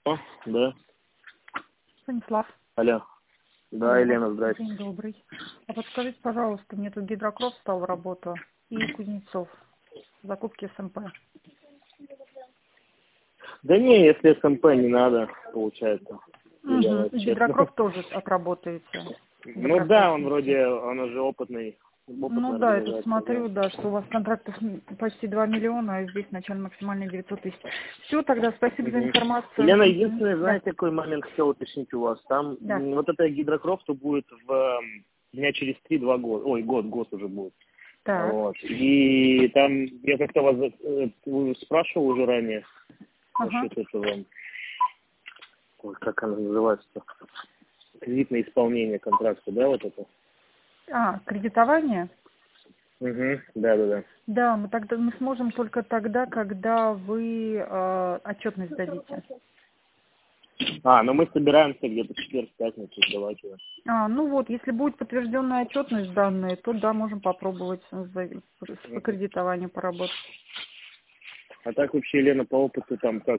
О, да. Станислав. Алло. Да, Елена, здрасте. День добрый. А подскажите, пожалуйста, мне тут Гидрокров встал в работу и Кузнецов. Закупки СМП. Да не, если СМП не надо, получается. Угу. Гидрокров тоже отработаете. Ну да, он вроде, он уже опытный. Ну да, я тут смотрю, да, что у вас контрактов почти 2 миллиона, а здесь начальный максимальный 900 тысяч. Все, тогда спасибо за информацию. Лена, единственное, знаете, какой момент хотел уточнить у вас? Там вот это Гидрокрофту будет дня через 3-2 года. Ой, год уже будет. Так. Вот. И там, я как-то вас спрашивал уже ранее, насчет этого, как оно называется, кредитное исполнение контракта, да, вот это? Кредитование? Угу, да. Да, мы сможем только тогда, когда вы отчетность дадите. Но мы собираемся где-то в четверг, пятницу сдавать ее. Ну вот, если будет подтвержденная отчетность данные, то да, можем попробовать по кредитованию поработать. А так вообще, Елена, по опыту там как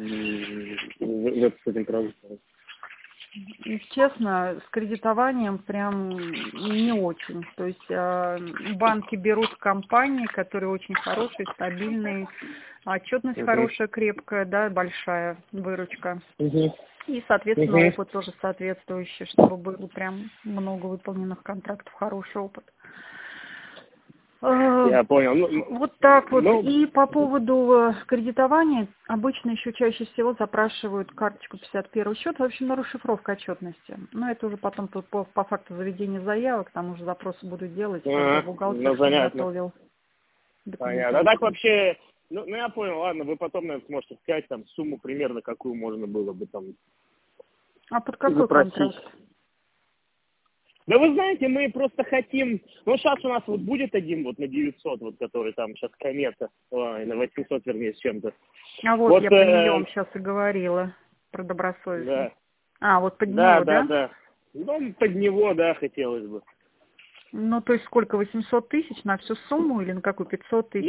с этим продуктом? Честно, с кредитованием прям не очень. То есть банки берут компании, которые очень хорошие, стабильные, отчетность хорошая, крепкая, да, большая выручка. И, соответственно, опыт тоже соответствующий, чтобы было прям много выполненных контрактов, хороший опыт. Я понял. Вот так вот. И по поводу кредитования, обычно еще чаще всего запрашивают карточку 51 счет, в общем, на расшифровку отчетности. Но это уже потом тут по факту заведения заявок, там уже запросы будут делать, когда бухгалтер готовил. Понятно. А так вообще, я понял, ладно, вы потом, наверное, сможете сказать там сумму примерно, какую можно было бы там под какой контракт? Да вы знаете, мы просто хотим... сейчас у нас вот будет один вот на 900, вот который там сейчас комета, на 800, вернее, с чем-то. Вот я про нее вам сейчас и говорила, про добросовестность. Да. Вот под него, да? Да. Под него, да, хотелось бы. То есть сколько, 800 тысяч на всю сумму или на какую, 500 тысяч?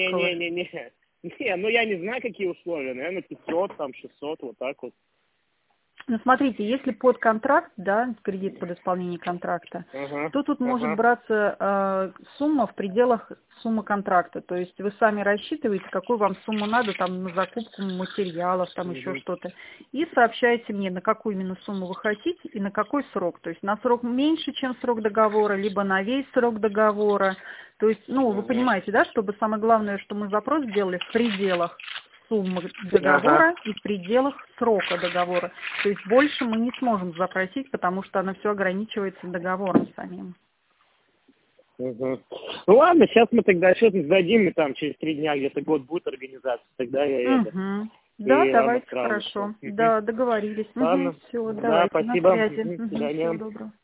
Не, я не знаю, какие условия, наверное, 500, там, 600, вот так вот. Смотрите, если под контракт, да, кредит под исполнение контракта, то тут может браться сумма в пределах суммы контракта. То есть вы сами рассчитываете, какую вам сумму надо там на закупку материалов, там еще что-то. И сообщаете мне, на какую именно сумму вы хотите и на какой срок. То есть на срок меньше, чем срок договора, либо на весь срок договора. То есть, вы понимаете, да, чтобы самое главное, что мы запрос сделали в пределах суммы договора и в пределах срока договора. То есть больше мы не сможем запросить, потому что оно все ограничивается договором самим. Ладно, сейчас мы тогда отчетность сдадим, и там через 3 дня где-то год будет организация, тогда я это. Да, давайте, хорошо. Да, договорились. Ладно. Все, Да, давайте, спасибо. на связи. До свидания. Всего доброго.